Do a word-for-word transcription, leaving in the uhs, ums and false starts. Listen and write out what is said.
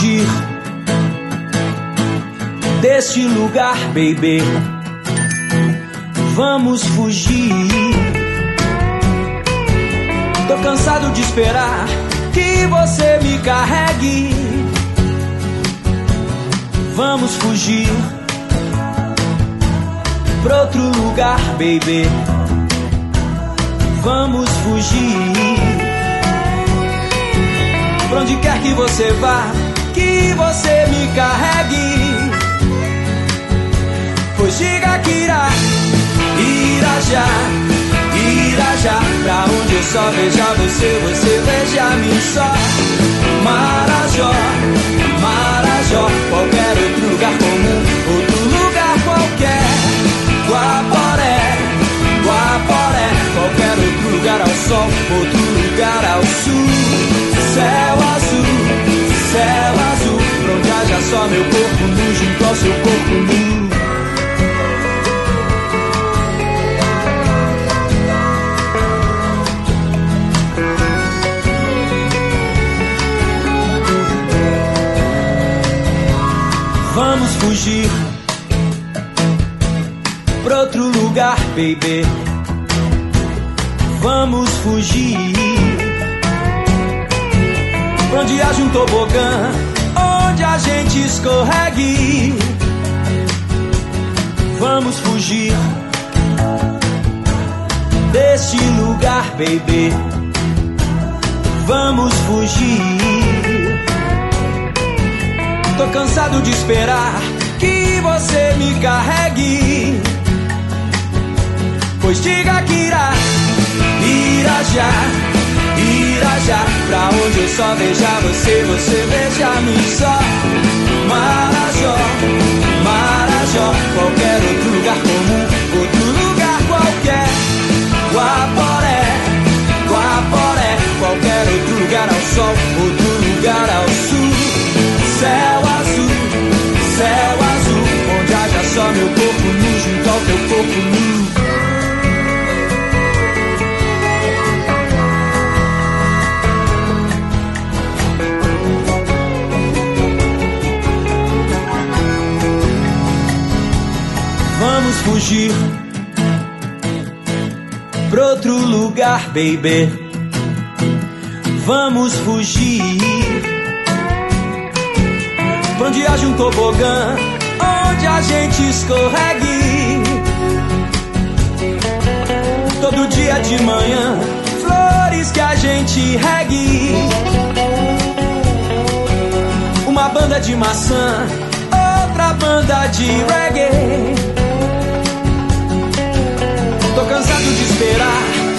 fugir deste lugar, baby. Vamos fugir. Tô cansado de esperar que você me carregue. Vamos fugir pra outro lugar, baby. Vamos fugir. Pra onde quer que você vá, que você me carregue. Pois diga que irá, irá já, irá já. Pra onde eu só veja você, você veja-me só. Marajó, Marajó, qualquer outro lugar comum, outro lugar qualquer. Guaporé, Guaporé, qualquer outro lugar ao sol, outro lugar ao sul. Céu azul, céu azul, pra onde haja só meu corpo nu junto ao seu corpo nu. Vamos fugir pra outro lugar, baby. Vamos fugir pra onde haja um tobogã, onde a gente escorregue. Vamos fugir deste lugar, baby. Vamos fugir. Tô cansado de esperar que você me carregue. Pois diga que irá, irá já, irá já. Pra onde eu só veja você, você veja-me só. Marajó, Marajó, qualquer outro lugar comum, outro lugar qualquer. Guaporé, Guaporé, qualquer outro lugar ao sol, outro lugar ao sul. Céu azul, céu azul, onde haja só meu corpo nu junto ao teu corpo nu. Vamos fugir pra outro lugar, baby. Vamos fugir pra onde haja um tobogã, onde a gente escorregue. Todo dia de manhã, flores que a gente regue. Uma banda de maçã, outra banda de reggae. Tô cansado de esperar